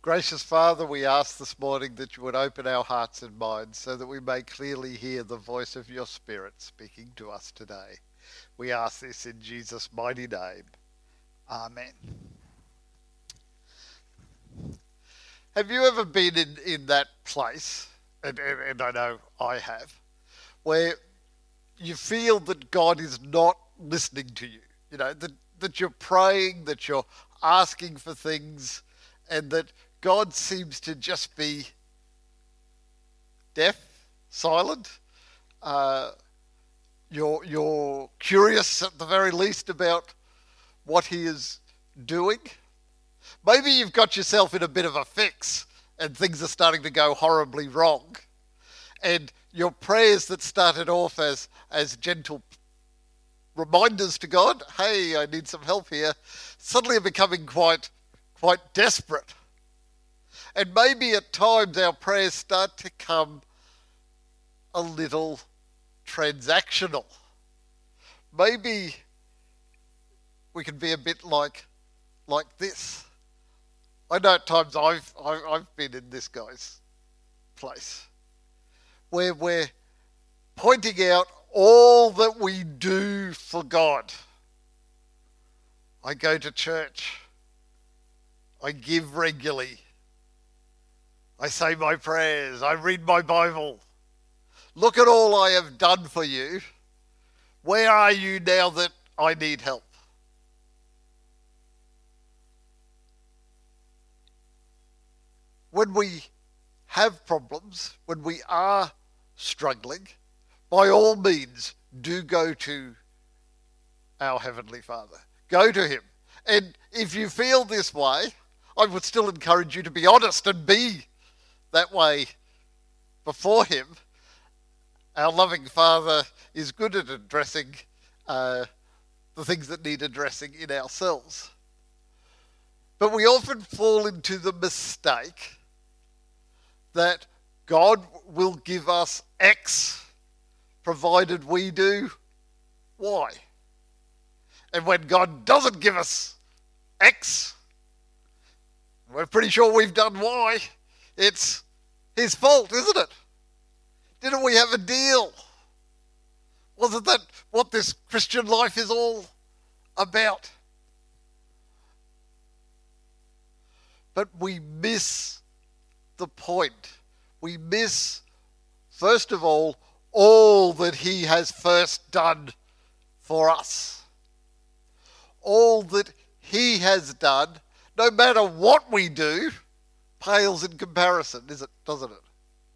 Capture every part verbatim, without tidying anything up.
Gracious Father, we ask this morning that you would open our hearts and minds so that we may clearly hear the voice of your Spirit speaking to us today. We ask this in Jesus' mighty name. Amen. Have you ever been in, in that place, and, and, and I know I have, where you feel that God is not listening to you? You know, that, that you're praying, that you're asking for things, and that God seems to just be deaf, silent. Uh, you're, you're curious at the very least about what he is doing. Maybe you've got yourself in a bit of a fix and things are starting to go horribly wrong. And your prayers that started off as, as gentle reminders to God, hey, I need some help here, suddenly are becoming quite, quite desperate. And maybe at times our prayers start to come a little transactional. Maybe we can be a bit like like this. I know at times I've I've been in this guy's place, where we're pointing out all that we do for God. I go to church. I give regularly. I say my prayers. I read my Bible. Look at all I have done for you. Where are you now that I need help? When we have problems, when we are struggling, by all means, do go to our Heavenly Father. Go to him. And if you feel this way, I would still encourage you to be honest and be that way before him. Our loving Father is good at addressing uh, the things that need addressing in ourselves. But we often fall into the mistake that God will give us X provided we do Y. And when God doesn't give us X, we're pretty sure we've done Y. It's his fault, isn't it? Didn't we have a deal? Wasn't that what this Christian life is all about? But we miss the point. We miss, first of all, all that he has first done for us. All that he has done, no matter what we do, pales in comparison, is it, doesn't it?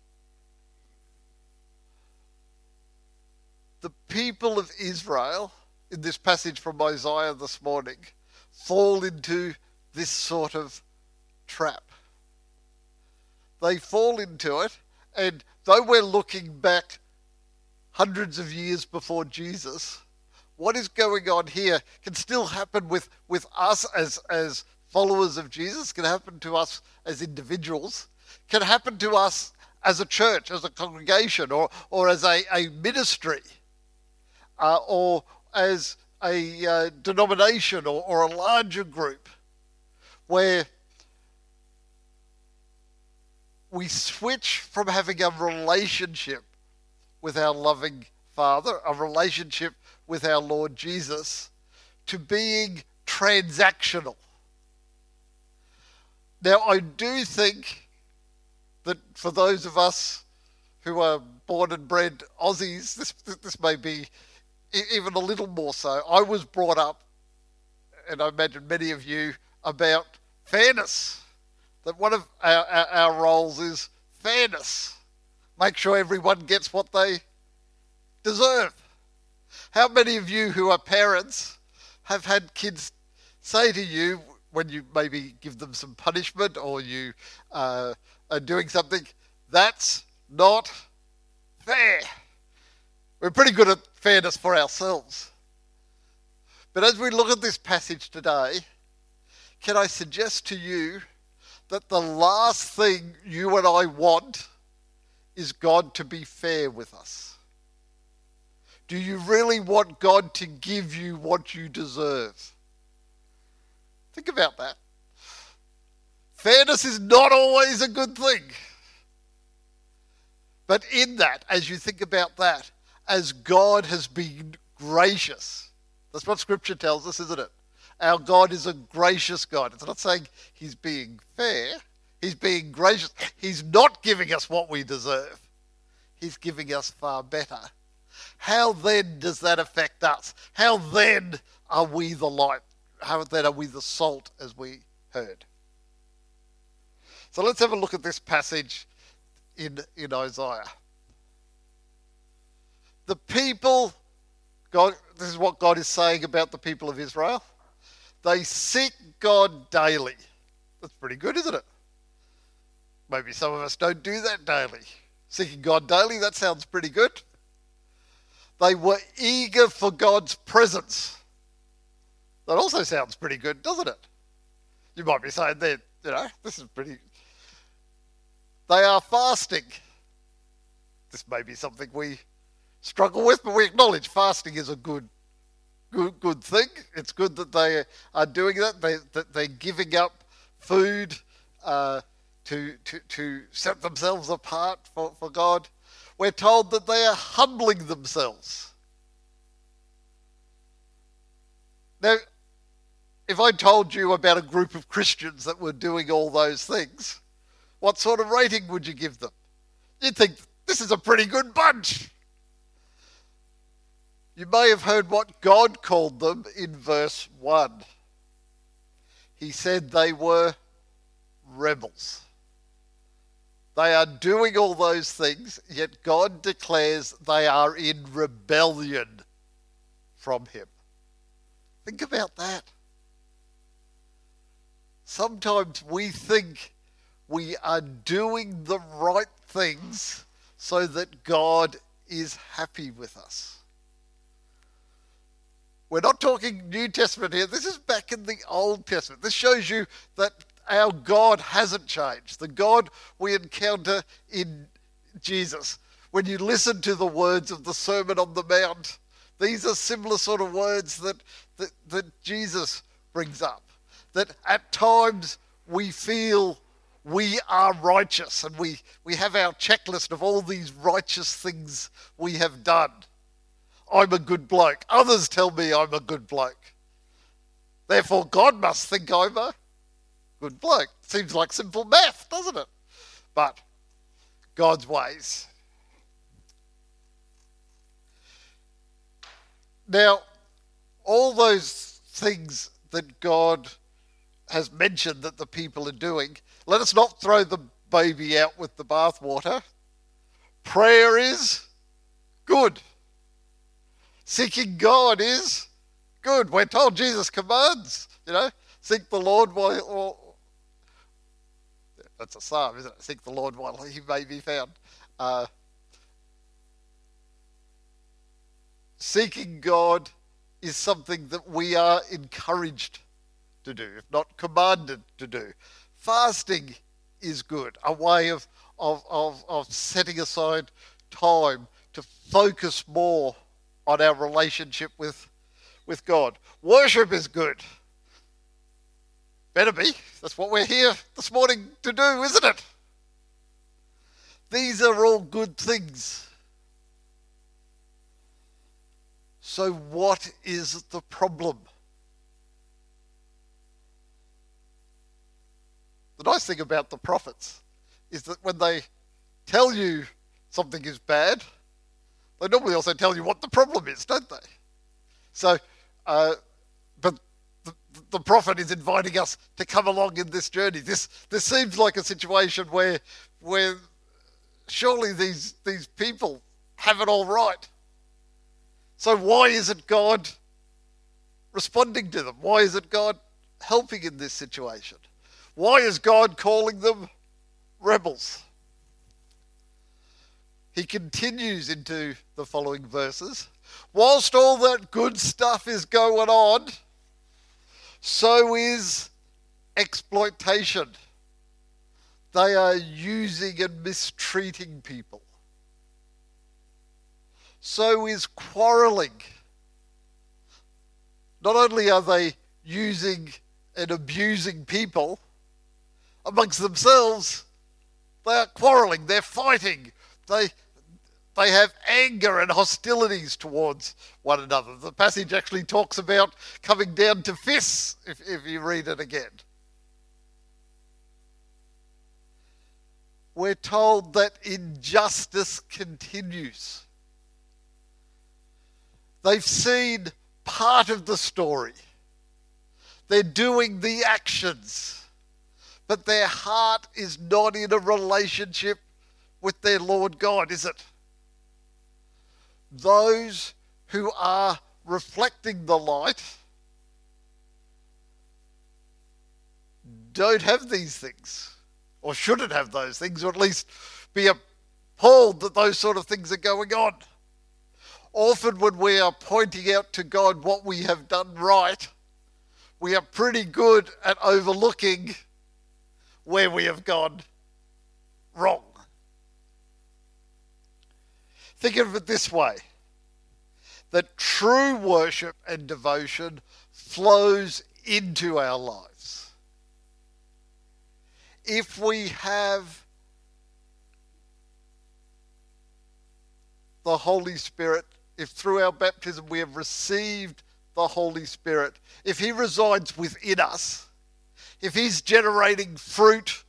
The people of Israel, in this passage from Isaiah this morning, fall into this sort of trap. They fall into it, and though we're looking back hundreds of years before Jesus, what is going on here can still happen with, with us as, as followers of Jesus, can happen to us as individuals, can happen to us as a church, as a congregation, or, or as a, a ministry, uh, or as a uh, denomination or, or a larger group, where we switch from having a relationship with our loving Father, a relationship with our Lord Jesus, to being transactional. Now, I do think that for those of us who are born and bred Aussies, this, this may be even a little more so. I was brought up, and I imagine many of you, about fairness. That one of our, our, our roles is fairness. Make sure everyone gets what they deserve. How many of you who are parents have had kids say to you, when you maybe give them some punishment or you uh, are doing something, that's not fair? We're pretty good at fairness for ourselves. But as we look at this passage today, can I suggest to you that the last thing you and I want is God to be fair with us? Do you really want God to give you what you deserve? Think about that. Fairness is not always a good thing. But in that, as you think about that, as God has been gracious, that's what Scripture tells us, isn't it? Our God is a gracious God. It's not saying he's being fair. He's being gracious. He's not giving us what we deserve. He's giving us far better. How then does that affect us? How then are we the light? How then are we the salt, as we heard? So let's have a look at this passage in, in Isaiah. The people, God, this is what God is saying about the people of Israel. They seek God daily. That's pretty good, isn't it? Maybe some of us don't do that daily. Seeking God daily, that sounds pretty good. They were eager for God's presence. That also sounds pretty good, doesn't it? You might be saying that, you know, this is pretty... They are fasting. This may be something we struggle with, but we acknowledge fasting is a good good good thing. It's good that they are doing that. They that they're giving up food uh, to to to set themselves apart for, for God. We're told that they are humbling themselves. Now, if I told you about a group of Christians that were doing all those things, what sort of rating would you give them? You'd think, this is a pretty good bunch. You may have heard what God called them in verse one. He said they were rebels. They are doing all those things, yet God declares they are in rebellion from him. Think about that. Sometimes we think we are doing the right things so that God is happy with us. We're not talking New Testament here. This is back in the Old Testament. This shows you that our God hasn't changed. The God we encounter in Jesus. When you listen to the words of the Sermon on the Mount, these are similar sort of words that, that, that Jesus brings up. That at times we feel we are righteous and we, we have our checklist of all these righteous things we have done. I'm a good bloke. Others tell me I'm a good bloke. Therefore, God must think I'm a good bloke. Seems like simple math, doesn't it? But God's ways. Now, all those things that God has mentioned that the people are doing, let us not throw the baby out with the bathwater. Prayer is good. Seeking God is good. We're told Jesus commands, you know, seek the Lord while, while that's a psalm, isn't it? Seek the Lord while he may be found. Uh, seeking God is something that we are encouraged to do, if not commanded to do. Fasting is good, a way of, of, of, of setting aside time to focus more on our relationship with, with God. Worship is good. Better be. That's what we're here this morning to do, isn't it? These are all good things. So what is the problem? The nice thing about the prophets is that when they tell you something is bad, they normally also tell you what the problem is, don't they? So, uh, but the, the prophet is inviting us to come along in this journey. This this seems like a situation where where surely these these people have it all right. So why isn't God responding to them? Why isn't God helping in this situation? Why is God calling them rebels? He continues into the following verses. Whilst all that good stuff is going on, so is exploitation. They are using and mistreating people. So is quarrelling. Not only are they using and abusing people, amongst themselves. They are quarrelling, they're fighting, they they have anger and hostilities towards one another. The passage actually talks about coming down to fists, if, if you read it again. We're told that injustice continues. They've seen part of the story. They're doing the actions, but their heart is not in a relationship with their Lord God, is it? Those who are reflecting the light don't have these things, or shouldn't have those things, or at least be appalled that those sort of things are going on. Often when we are pointing out to God what we have done right, we are pretty good at overlooking where we have gone wrong. Think of it this way, that true worship and devotion flows into our lives. If we have the Holy Spirit, if through our baptism we have received the Holy Spirit, if he resides within us, if he's generating fruit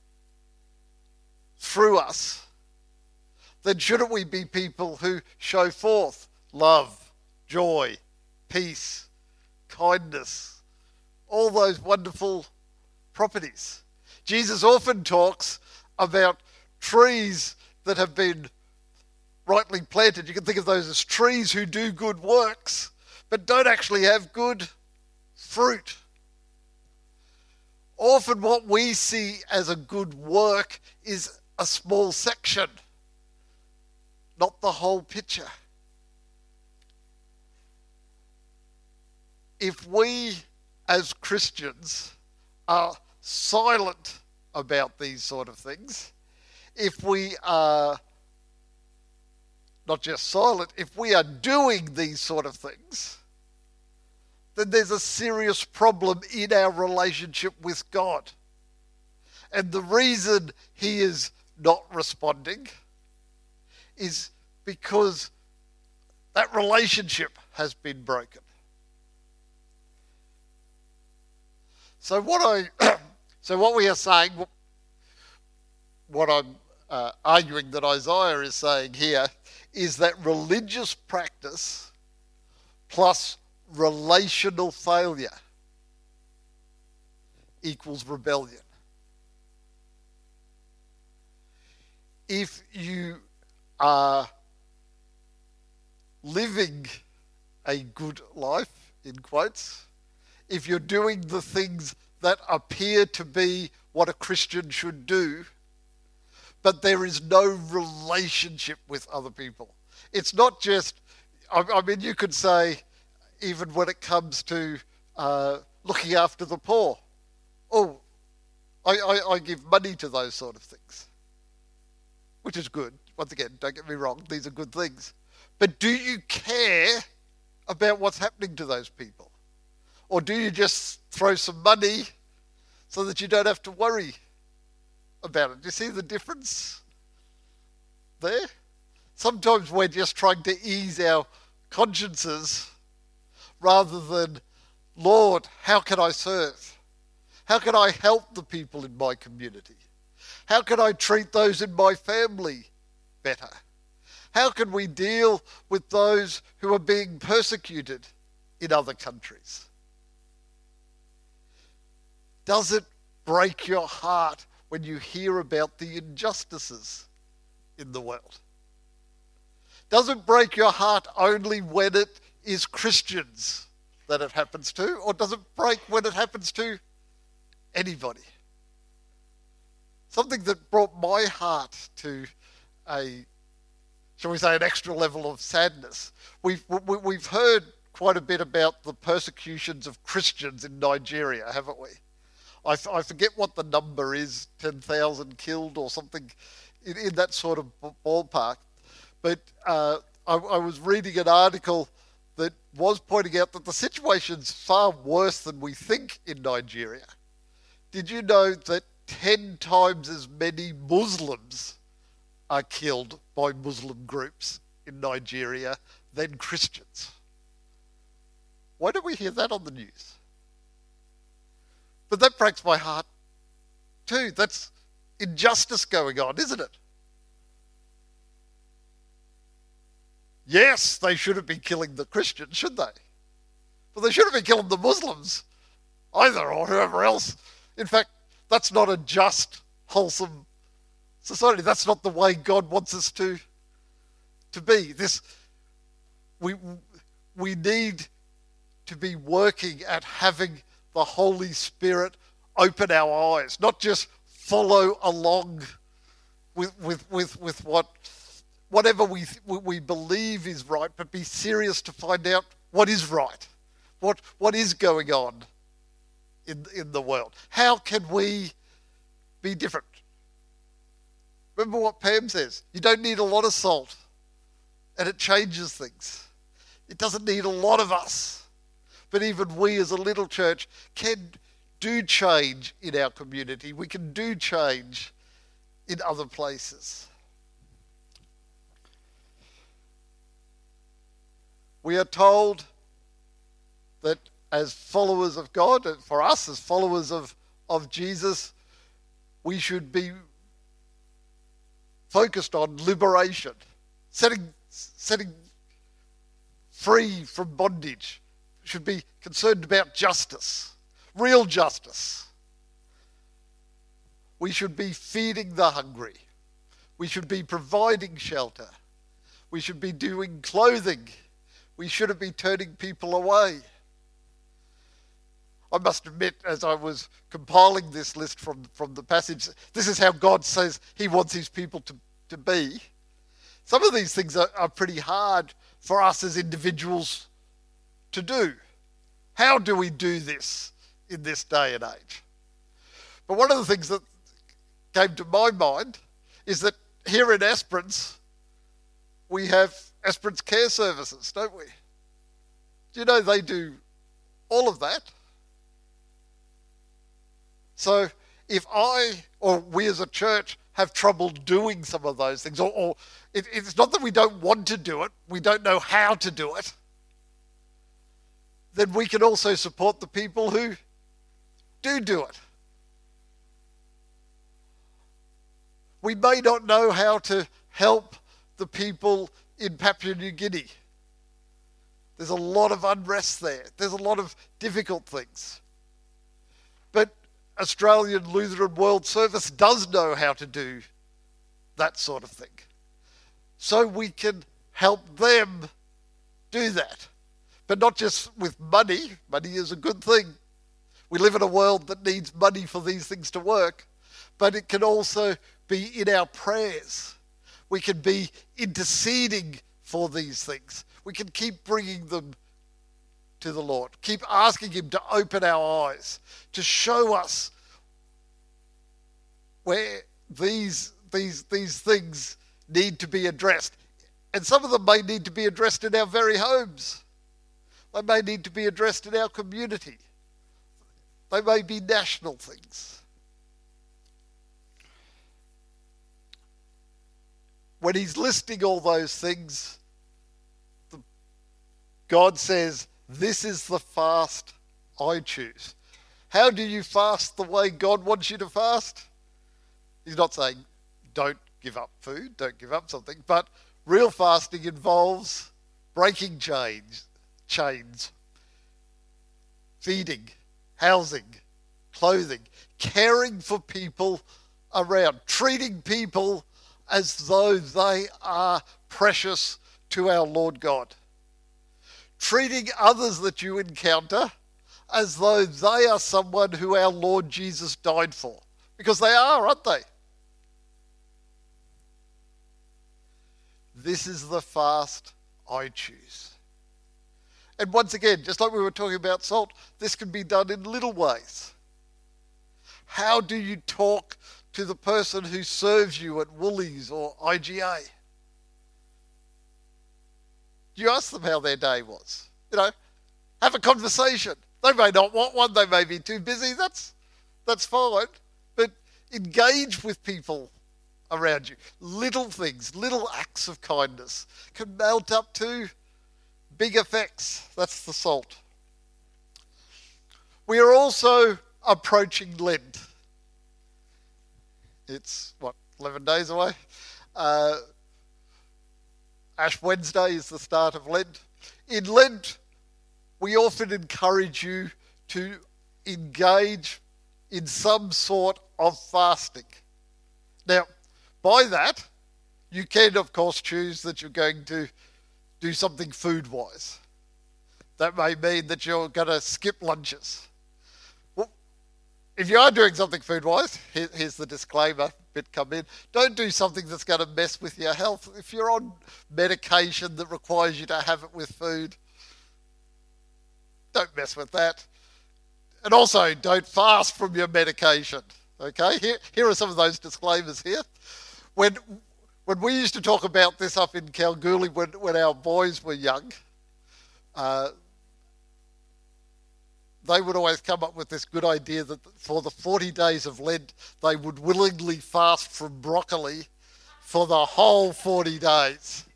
through us, then shouldn't we be people who show forth love, joy, peace, kindness, all those wonderful properties? Jesus often talks about trees that have been rightly planted. You can think of those as trees who do good works, but don't actually have good fruit. Often what we see as a good work is a small section, not the whole picture. If we as Christians are silent about these sort of things, if we are not just silent, if we are doing these sort of things, then there's a serious problem in our relationship with God. And the reason he is not responding is because that relationship has been broken. So what I, so what we are saying, what I'm uh, arguing that Isaiah is saying here, is that religious practice plus relational failure equals rebellion. If you are living a good life, in quotes, if you're doing the things that appear to be what a Christian should do, but there is no relationship with other people. It's not just, I, I mean, you could say, even when it comes to uh, looking after the poor, oh, I, I, I give money to those sort of things, which is good. Once again, don't get me wrong, these are good things. But do you care about what's happening to those people? Or do you just throw some money so that you don't have to worry about it? Do you see the difference there? Sometimes we're just trying to ease our consciences rather than, Lord, how can I serve? How can I help the people in my community? How can I treat those in my family better? How can we deal with those who are being persecuted in other countries? Does it break your heart when you hear about the injustices in the world? Does it break your heart only when it is Christians that it happens to, or does it break when it happens to anybody? Something that brought my heart to a, shall we say, an extra level of sadness. We've, we, we've heard quite a bit about the persecutions of Christians in Nigeria, haven't we? I, I forget what the number is, ten thousand killed or something in, in that sort of ballpark. But uh, I, I was reading an article that was pointing out that the situation's far worse than we think in Nigeria. Did you know that ten times as many Muslims are killed by Muslim groups in Nigeria than Christians. Why don't we hear that on the news? But that breaks my heart too. That's injustice going on, isn't it? Yes, they shouldn't be killing the Christians, should they? But they shouldn't be killing the Muslims either, or whoever else. In fact, that's not a just, wholesome society. That's not the way God wants us to, to be. This, we, we need to be working at having the Holy Spirit open our eyes, not just follow along with with with, with what whatever we we believe is right, but be serious to find out what is right, what what is going on in in the world. How can we be different? Remember what Pam says: you don't need a lot of salt, and it changes things. It doesn't need a lot of us. But even we as a little church can do change in our community. We can do change in other places. We are told that as followers of God, and for us as followers of, of Jesus, we should be focused on liberation, setting, setting free from bondage. Should be concerned about justice, real justice. We should be feeding the hungry. We should be providing shelter. We should be doing clothing. We shouldn't be turning people away. I must admit, as I was compiling this list from, from the passage, this is how God says he wants his people to, to be. Some of these things are, are pretty hard for us as individuals to do. How do we do this in this day and age? But one of the things that came to my mind is that here in Esperance, we have Esperance Care Services, don't we? Do you know they do all of that? So if I, or we as a church, have trouble doing some of those things, or, or it, it's not that we don't want to do it, we don't know how to do it, then we can also support the people who do do it. We may not know how to help the people in Papua New Guinea. There's a lot of unrest there. There's a lot of difficult things. But Australian Lutheran World Service does know how to do that sort of thing. So we can help them do that. But not just with money. Money is a good thing. We live in a world that needs money for these things to work. But it can also be in our prayers. We can be interceding for these things. We can keep bringing them to the Lord. Keep asking him to open our eyes, to show us where these, these, these things need to be addressed. And some of them may need to be addressed in our very homes. They may need to be addressed in our community. They may be national things. When he's listing all those things, the, God says, this is the fast I choose. How do you fast the way God wants you to fast? He's not saying don't give up food, don't give up something, but real fasting involves breaking chains, chains, feeding, housing, clothing, caring for people around, treating people as though they are precious to our Lord God. Treating others that you encounter as though they are someone who our Lord Jesus died for. Because they are, aren't they? This is the fast I choose. And once again, just like we were talking about salt, this can be done in little ways. How do you talk to the person who serves you at Woolies or I G A? You ask them how their day was. You know, have a conversation. They may not want one. They may be too busy. That's that's fine. But Engage with people around you. Little things, little acts of kindness can mount up to big effects. That's the salt. We are also approaching Lent. It's, what, eleven days away? Uh, Ash Wednesday is the start of Lent. In Lent, we often encourage you to engage in some sort of fasting. Now, by that, you can, of course, choose that you're going to do something food-wise. That may mean that you're going to skip lunches. Well, if you are doing something food-wise, here, here's the disclaimer bit come in. Don't do something that's going to mess with your health. If you're on medication that requires you to have it with food, don't mess with that. And also, don't fast from your medication. Okay, here, here are some of those disclaimers here. When when we used to talk about this up in Kalgoorlie when, when our boys were young, uh, they would always come up with this good idea that for the forty days of Lent, they would willingly fast from broccoli for the whole forty days.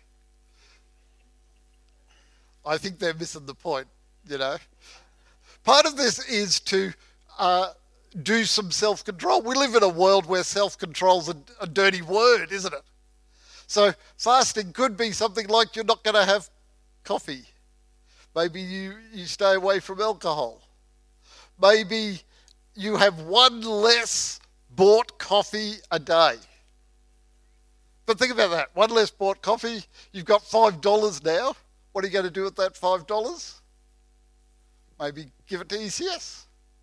I think they're missing the point, you know. Part of this is to uh, do some self-control. We live in a world where self-control's a, a dirty word, isn't it? So fasting could be something like you're not going to have coffee. Maybe you, you stay away from alcohol. Maybe you have one less bought coffee a day. But think about that. One less bought coffee. You've got five dollars now. What are you going to do with that five dollars? Maybe give it to E C S.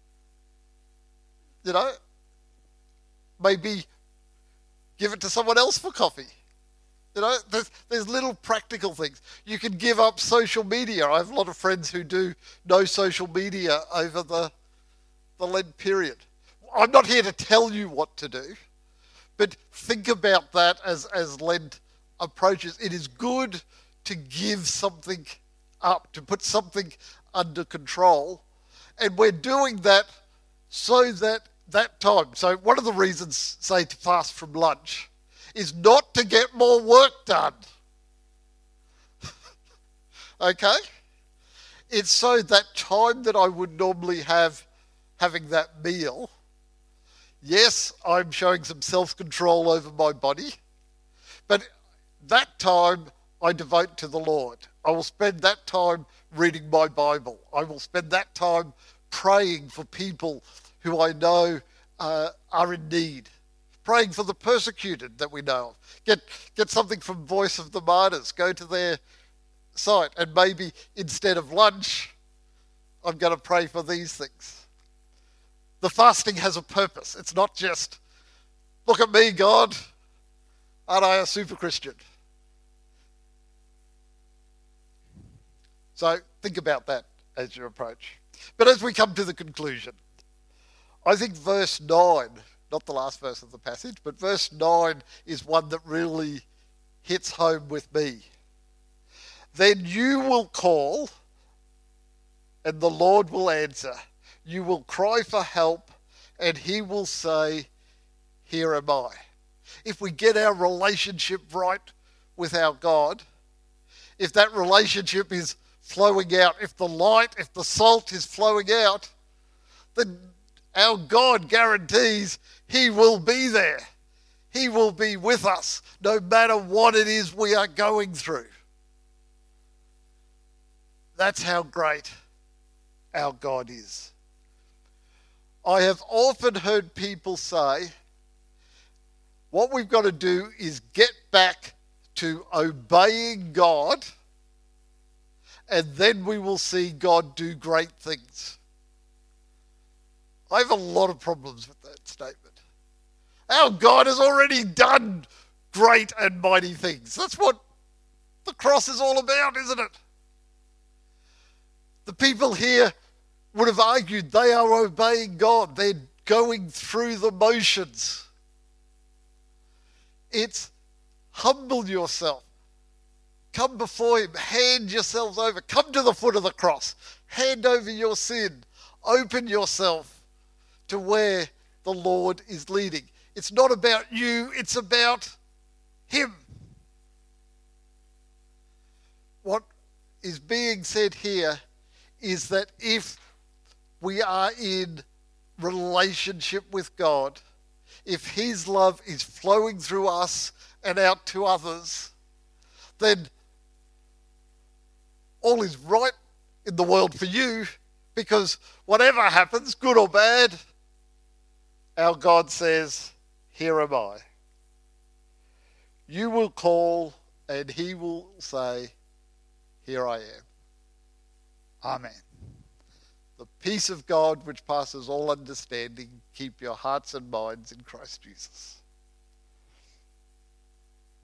You know, maybe give it to someone else for coffee. You know, there's, there's little practical things. You can give up social media. I have a lot of friends who do no social media over the, the Lent period. I'm not here to tell you what to do, but think about that as, as Lent approaches. It is good to give something up, to put something under control. And we're doing that so that that time. So one of the reasons, say, to fast from lunch is not to get more work done. Okay? It's so that time that I would normally have having that meal, yes, I'm showing some self-control over my body, but that time I devote to the Lord. I will spend that time reading my Bible. I will spend that time praying for people who I know uh, are in need. Praying for the persecuted that we know of. Get, get something from Voice of the Martyrs. Go to their site, and maybe instead of lunch, I'm going to pray for these things. The fasting has a purpose. It's not just, look at me, God, aren't I a super Christian? So think about that as your approach. But as we come to the conclusion, I think verse nine, not the last verse of the passage, but verse nine is one that really hits home with me. Then you will call, and the Lord will answer. You will cry for help, and he will say, here am I. If we get our relationship right with our God, if that relationship is flowing out, if the light, if the salt is flowing out, then our God guarantees he will be there. He will be with us no matter what it is we are going through. That's how great our God is. I have often heard people say, what we've got to do is get back to obeying God, and then we will see God do great things. I have a lot of problems with that statement. Our God has already done great and mighty things. That's what the cross is all about, isn't it? The people here would have argued they are obeying God. They're going through the motions. It's humble yourself. Come before him. Hand yourselves over. Come to the foot of the cross. Hand over your sin. Open yourself to where the Lord is leading. It's not about you, it's about him. What is being said here is that if we are in relationship with God, if his love is flowing through us and out to others, then all is right in the world for you, because whatever happens, good or bad, our God says, here am I. You will call and he will say, here I am. Amen. The peace of God which passes all understanding, keep your hearts and minds in Christ Jesus.